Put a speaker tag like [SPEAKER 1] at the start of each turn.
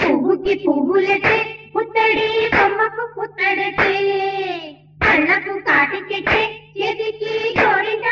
[SPEAKER 1] పువ్వుకి పువ్వులెట్టే పుత్తడి బొమ్మకు పుత్తడెట్టే కళ్ళకు కాటికెట్టే చేతికి గోరింట